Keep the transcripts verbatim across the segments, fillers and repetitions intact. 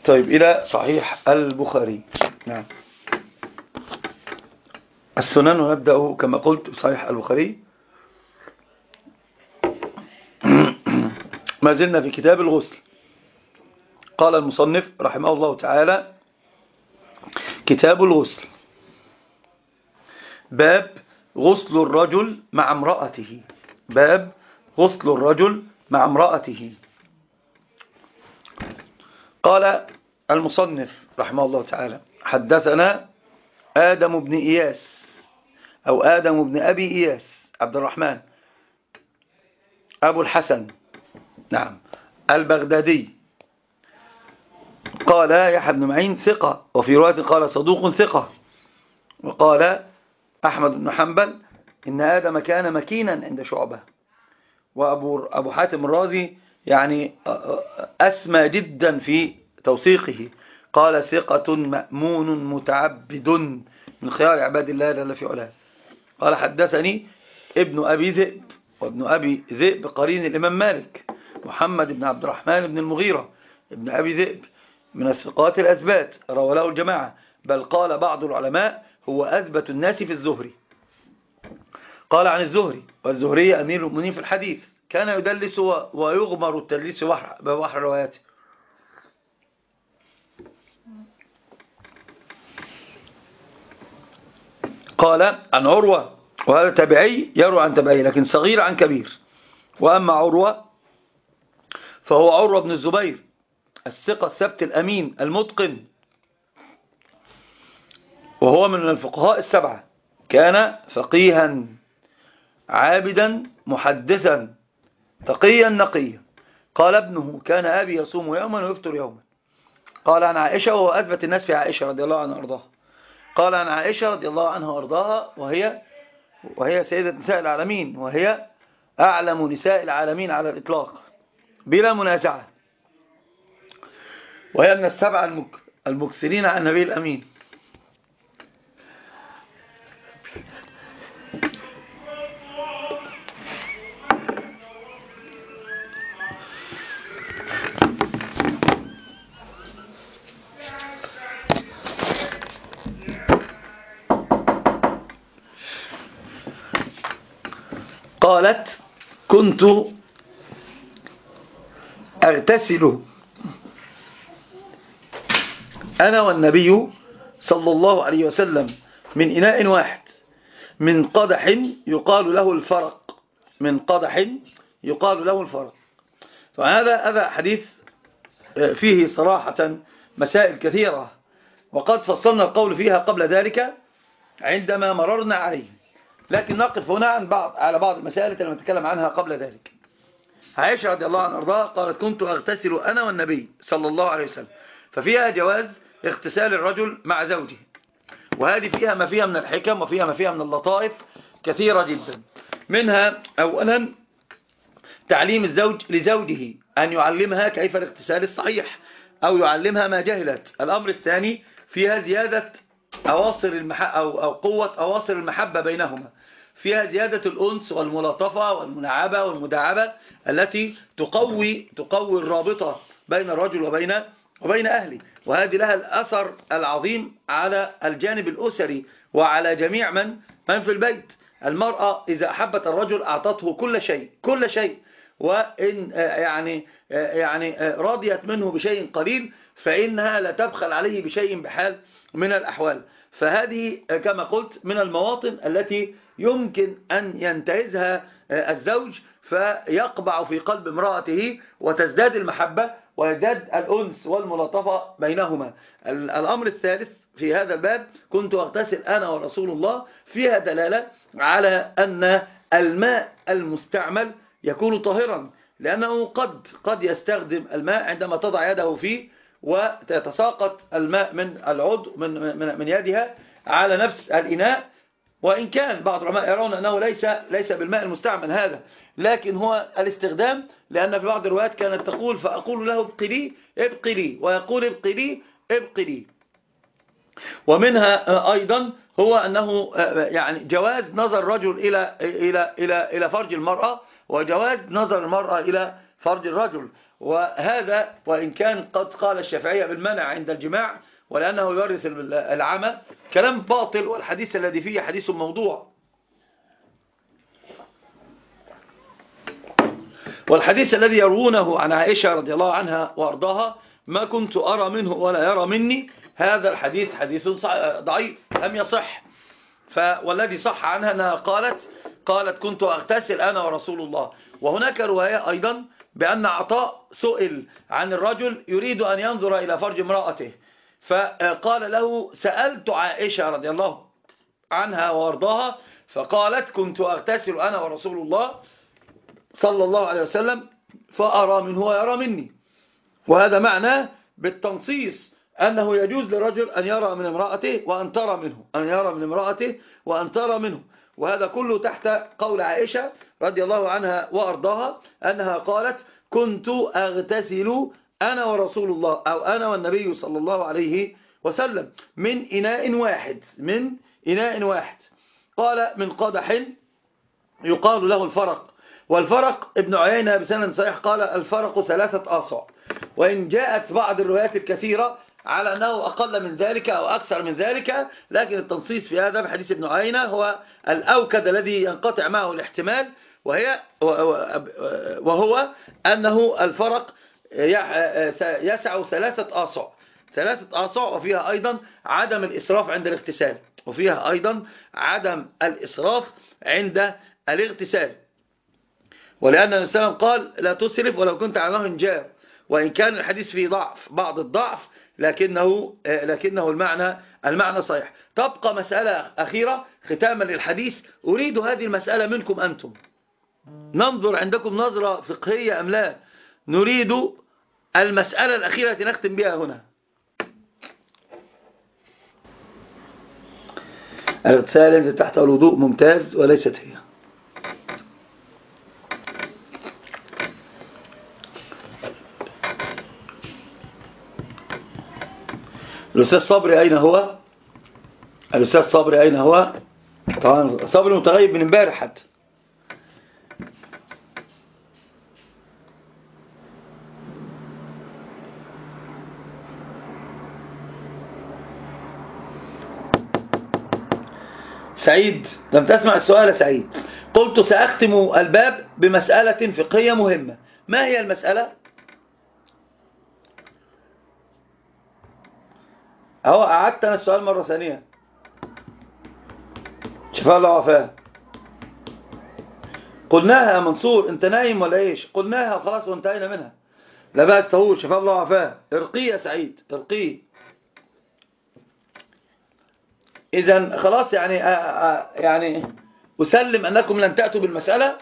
طيب إلى صحيح البخاري. نعم. السنن، ونبدأ كما قلت بصحيح البخاري. ما زلنا في كتاب الغسل. قال المصنف رحمه الله تعالى: كتاب الغسل، باب غسل الرجل مع امرأته. باب غسل الرجل مع امرأته. قال المصنف رحمه الله تعالى: حدثنا آدم بن إياس أو آدم بن أبي إياس عبد الرحمن أبو الحسن، نعم، البغدادي. قال يحيى بن معين ثقة، وفي رواية قال صدوق ثقة. وقال أحمد بن حنبل إن آدم كان مكينا عند شعبة. وأبو أبو حاتم الرازي يعني أسمى جدا في توثيقه، قال ثقة مأمون متعبد من خيار عباد الله جل في علاه. قال حدثني ابن أبي ذئب، وابن أبي ذئب قرين الإمام مالك، محمد بن عبد الرحمن بن المغيرة ابن أبي ذئب، من الثقات الأثبات، روى له الجماعة، بل قال بعض العلماء هو أثبت الناس في الزهري. قال عن الزهري، والزهري أمير المؤمنين في الحديث، كان يدلس ويغمر التدليس ببحر رواياته. قال عن عروة، وهذا تابعي يروى عن تابعي لكن صغير عن كبير. وأما عروة فهو عروة بن الزبير الثقة الثبت الأمين المتقن، وهو من الفقهاء السبعة، كان فقيها عابدا محدثا تقيا نقيا. قال ابنه كان أبي يصوم يوما ويفطر يوما. قال عن عائشة، وهو أثبت الناس في عائشة رضي الله عنها وأرضاها. قال عن عائشة رضي الله عنها وأرضاها، وهي وهي سيدة نساء العالمين، وهي أعلم نساء العالمين على الإطلاق بلا منازعة، وهي من السبعة المكثرين عن النبي الأمين. قالت: كنت أغتسل أنا والنبي صلى الله عليه وسلم من إناء واحد، من قدح يقال له الفرق، من قدح يقال له الفرق. فهذا هذا حديث فيه صراحة مسائل كثيرة، وقد فصلنا القول فيها قبل ذلك عندما مررنا عليه، لكن نقف هنا عن بعض على بعض المسائل التي نتكلم عنها قبل ذلك. عائشة رضي الله عنها وارضاها قالت: كنت أغتسل أنا والنبي صلى الله عليه وسلم، ففيها جواز اغتسال الرجل مع زوجه، وهذه فيها ما فيها من الحكم، وفيها ما فيها من اللطائف كثيرة جدا. منها أولا تعليم الزوج لزوجه، أن يعلمها كيف الاغتسال الصحيح، أو يعلمها ما جهلت. الأمر الثاني فيها زيادة أواصر المحبة أو, أو قوة أواصر المحبة بينهما، فيها زيادة الأنس والملاطفة والمناعبة والمداعبة التي تقوي تقوي الرابطة بين الرجل وبين وبين أهله، وهذه لها الأثر العظيم على الجانب الأسري وعلى جميع من من في البيت. المرأة إذا أحبت الرجل أعطته كل شيء كل شيء، وإن يعني يعني رضيت منه بشيء قليل فإنها لا تبخل عليه بشيء بحال من الأحوال. فهذه كما قلت من المواطن التي يمكن أن ينتهزها الزوج فيقبع في قلب امرأته، وتزداد المحبة ويزداد الأنس والملاطفة بينهما. الأمر الثالث في هذا الباب: كنت أغتسل أنا ورسول الله، فيها دلالة على أن الماء المستعمل يكون طاهرا، لأنه قد قد يستخدم الماء عندما تضع يده فيه وتتساقط الماء من العضو من من من يدها على نفس الإناء، وإن كان بعض العلماء يرون أنه ليس ليس بالماء المستعمل هذا، لكن هو الاستخدام، لأن في بعض الروايات كانت تقول: فأقول له ابقي لي ابقي لي، ويقول ابقي لي ابقي لي. ومنها أيضا هو أنه يعني جواز نظر الرجل إلى إلى إلى إلى فرج المرأة، وجواز نظر المرأة إلى فرج الرجل. وهذا وإن كان قد قال الشافعية بالمنع عند الجماع ولأنه يورث العمى كلام باطل، والحديث الذي فيه حديث موضوع. والحديث الذي يروونه عن عائشة رضي الله عنها وأرضاها ما كنت أرى منه ولا يرى مني، هذا الحديث حديث ضعيف لم يصح. والذي صح عنها أنها قالت قالت كنت أغتسل أنا ورسول الله. وهناك رواية أيضا بأن عطاء سئل عن الرجل يريد أن ينظر إلى فرج امرأته، فقال له سألت عائشة رضي الله عنها وارضاها فقالت كنت أغتسل أنا ورسول الله صلى الله عليه وسلم فأرى منه ويرى مني. وهذا معناه بالتنصيص أنه يجوز لرجل أن يرى من امرأته وأن ترى منه، أن يرى من امرأته وأن ترى منه. وهذا كله تحت قول عائشة رضي الله عنها وأرضاها أنها قالت كنت أغتسل أنا ورسول الله أو أنا والنبي صلى الله عليه وسلم من إناء واحد من إناء واحد. قال من قدح يقال له الفرق، والفرق ابن عيينة بسند صحيح قال الفرق ثلاثة آصع، وإن جاءت بعض الروايات الكثيرة على أنه أقل من ذلك أو أكثر من ذلك، لكن التنصيص في هذا بحديث ابن عيينة هو الأوكد الذي ينقطع معه الاحتمال، وهي وهو أنه الفرق يسع ثلاثة آصع ثلاثة آصع وفيها أيضا عدم الإسراف عند الاغتسال، وفيها أيضا عدم الإسراف عند الاغتسال. ولأن الإسلام قال لا تسرف ولو كنت على نهر جار، وإن كان الحديث فيه ضعف بعض الضعف لكنه لكنه المعنى المعنى صحيح. تبقى مسألة أخيرة ختاما للحديث، أريد هذه المسألة منكم أنتم، ننظر عندكم نظرة فقهية أم لا؟ نريد المسألة الأخيرة التي نختم بها هنا. الاغتسال ينزل تحت الوضوء ممتاز وليست هي. الأستاذ صبري أين هو؟ الأستاذ صبري أين هو؟ طبعا صبري متغيب من امبارح حتى. سعيد لم تسمع السؤال سعيد. قلت سأختم الباب بمسألة فقهية مهمة. ما هي المسألة؟ أهو أعدت أنا السؤال مرة ثانية. شفاء الله وعافاه. قلناها يا منصور، أنت نايم ولا إيش؟ قلناها خلاص وانتهينا منها. لا بأس طهور، شفاء الله وعافاه. ارقيه يا سعيد، ارقيه. إذن خلاص يعني آآ آآ يعني أسلم أنكم لن تأتوا بالمسألة.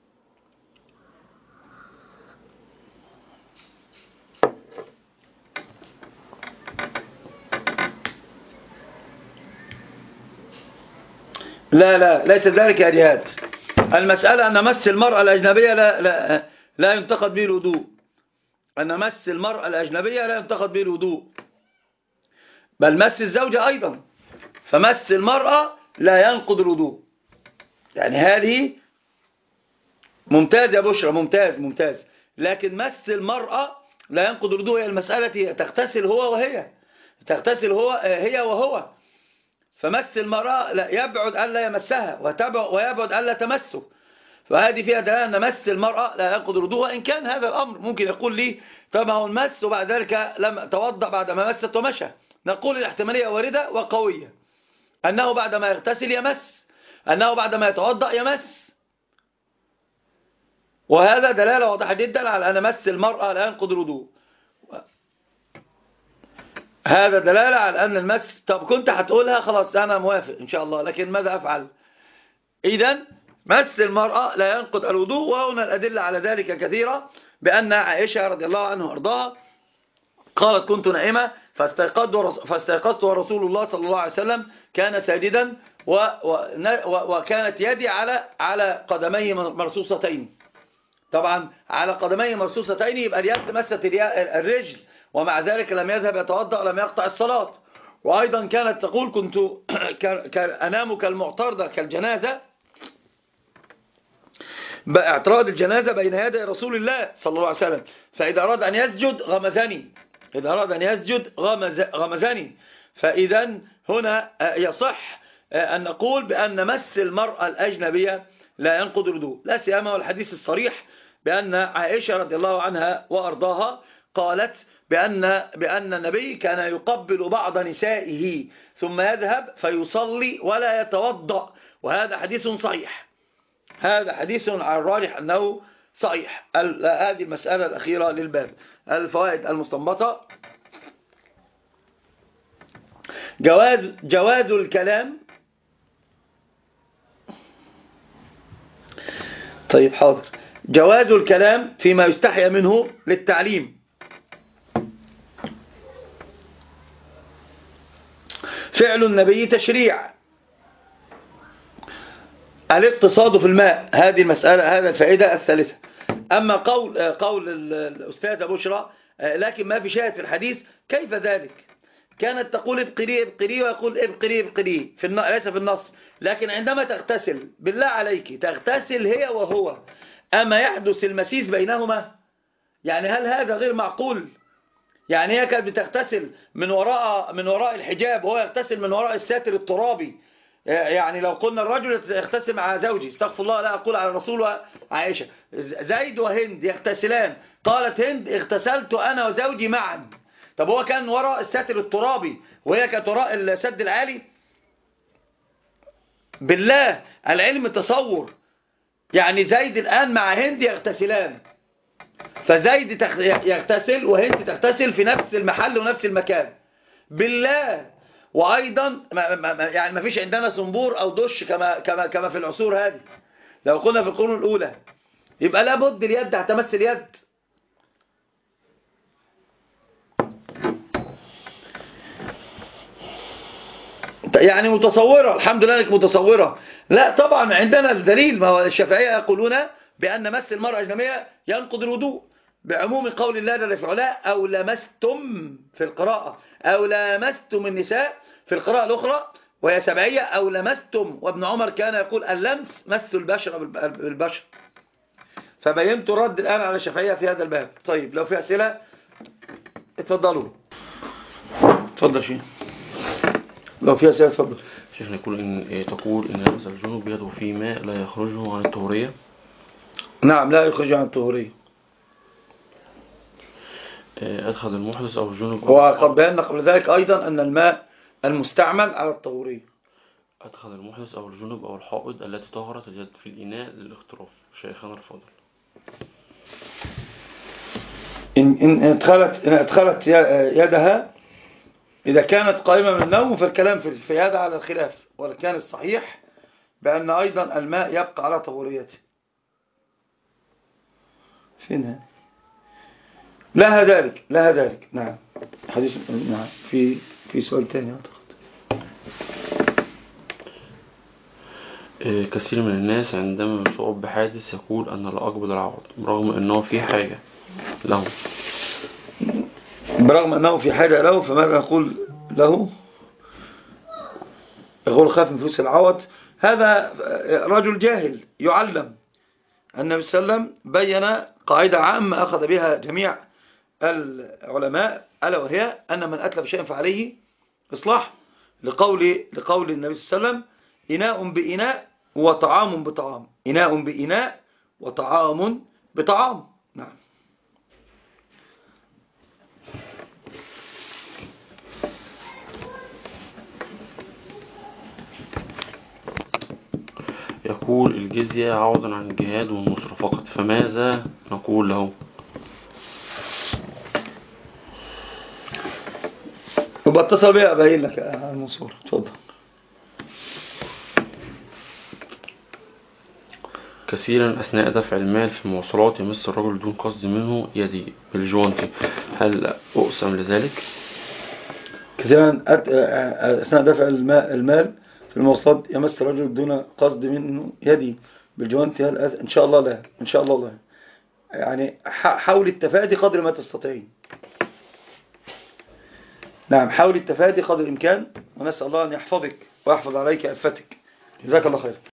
لا لا ليس ذلك يا جهاد. المسألة أن مس المرأة الأجنبية لا, لا, لا ينتقد به الوضوء. أن مس المرأة الأجنبية لا ينتقد به الوضوء، بل مس الزوجة أيضا. فمس المرأة لا ينقض الوضوء. يعني هذه ممتاز يا بشرى، ممتاز ممتاز. لكن مس المرأة لا ينقض الوضوء هي المسألة. تغتسل هو وهي، تغتسل هو هي وهو. فمس المرأة لا يبعد أن لا يمسها، ويبعد أن لا تمسه. فهذه فيها دلالة أن مس المرأة لا ينقض الوضوء. وإن كان هذا الأمر ممكن يقول لي طب هو المس وبعد ذلك لم توضأ بعد ما مست ومشى، نقول الاحتمالية واردة وقوية أنه بعد ما يغتسل يمس، أنه بعد ما يتوضأ يمس. وهذا دلالة واضحة جدا على أن مس المرأة لا ينقض الوضوء. هذا دلالة على أن المس. طب كنت هتقولها خلاص أنا موافق إن شاء الله، لكن ماذا أفعل؟ إذن مس المرأة لا ينقض الوضوء. وهنا الأدلة على ذلك كثيرة، بأن عائشة رضي الله عنها وارضاها قالت كنت نائمة فاستيقظت ورسول الله صلى الله عليه وسلم كان ساجدا وكانت يدي على على قدميه مرصوصتين. طبعا على قدميه مرصوصتين يبقى اليد مست الرجل، ومع ذلك لم يذهب يتوضأ ولم يقطع الصلاة. وأيضا كانت تقول كنت أنام كالمعترضة كالجنازة، اعتراض الجنازة بين يدي رسول الله صلى الله عليه وسلم، فإذا أراد أن يسجد غمزني، إذا أراد أن يسجد غمز غمزني. فإذا هنا يصح أن نقول بأن مس المرأة الأجنبية لا ينقض الوضوء، لا سيما والحديث الصريح بأن عائشة رضي الله عنها وأرضاها قالت بأن, بأن النبي كان يقبل بعض نسائه ثم يذهب فيصلي ولا يتوضأ، وهذا حديث صحيح، هذا حديث على الراجح أنه صحيح. هذه المسألة الأخيرة للباب. الفوائد المستنبطة: جواز جواز الكلام. طيب حاضر. جواز الكلام فيما يستحيا منه للتعليم. فعل النبي تشريع. الاقتصاد في الماء، هذه المسألة، هذا الفائدة الثالثة. أما قول قول الأستاذة بشرى لكن ما في شاهد في الحديث، كيف ذلك؟ كانت تقول ابقري ابقري ويقول ابقري ابقري في النص، ليس في النص، لكن عندما تغتسل بالله عليك تغتسل هي وهو، أما يحدث المسيس بينهما؟ يعني هل هذا غير معقول؟ يعني هي كانت بتغتسل من وراء من وراء الحجاب وهو يغتسل من وراء الساتر الترابي. يعني لو قلنا الرجل يغتسل مع زوجي، استغفر الله لا أقول على الرسول وعائشة، زيد وهند يغتسلان، قالت هند اغتسلت أنا وزوجي معا. طب هو كان وراء الساتر الترابي وهي كانت وراء السد العالي؟ بالله العلم تصور. يعني زيد الآن مع هند يغتسلان، فزيد يغتسل وهند تغتسل في نفس المحل ونفس المكان، بالله. وأيضا يعني ما فيش عندنا صنبور أو دش كما كما كما في العصور هذه. لو قلنا في القرون الأولى يبقى لابد اليد هتمس اليد. يعني متصورة، الحمد لله انك متصورة. لا طبعا عندنا الدليل، ما هو الشافعية يقولون بأن مس المرأة الأجنبية ينقض الوضوء بعموم قول الله جل في علاه أو لمستم في القراءة، أو لمستم النساء في القراءة الأخرى وهي سبعية، أو لمستم. وابن عمر كان يقول اللمس مس البشرة بالبشر. فبينت رد الآن على الشافعية في هذا الباب. طيب لو في أسئلة اتفضلوا. اتفضل شيء لو في أسئلة اتفضل. شيخنا يقول إن تقول إن لمس الجنوب يده في ماء لا يخرجه عن الطهورية. نعم لا يخرج عن الطهورية. أدخل المحدث أو الجنوب. وقد بينا قبل ذلك أيضا أن الماء المستعمل على الطهورية. أدخل المحدث أو الجنوب أو الحائض التي طهرت اليد في الإناء للاغتراف. شيخنا الفاضل، إن إن أدخلت إن أدخلت يدها إذا كانت قائمة من النوم فالكلام في هذا على الخلاف، ولكن الصحيح بأن أيضا الماء يبقى على طهوريته. فين لها ذلك لها ذلك نعم. حديث نعم. في في سؤال ثاني أعتقد. كثير من الناس عندما يصاب بحادث يقول أنا لا أقبل العوض برغم أنه في حاجة له. برغم أنه في حاجة له، فماذا نقول له؟ يقول خاف من فلوس العوض. هذا رجل جاهل يعلم. النبي صلى الله عليه وسلم بين قاعدة عامة أخذ بها جميع العلماء، ألا وهي أن من أتلف شيئا فعليه إصلاح، لقول لقول النبي صلى الله عليه وسلم إناء بإناء وطعام بطعام، إناء بإناء وطعام بطعام. نعم. يقول الجزية عوضا عن الجهاد والنصر فقط، فماذا نقول له؟ يبقى اتصل بي أبين لك المنصور. اتفضل. كثيرا أثناء دفع المال في المواصلات يمس الرجل دون قصد منه يدي بالجوانتي، هل أقسم لذلك؟ كثيرا أثناء دفع المال في المواصلات يمس الرجل دون قصد منه يدي بالجوانتي، هل إن شاء الله لا، إن شاء الله لا. يعني حاول التفادي قدر ما تستطيعين. نعم حاول التفادي قدر الإمكان، ونسأل الله أن يحفظك ويحفظ عليك ألفتك. جزاك الله خير.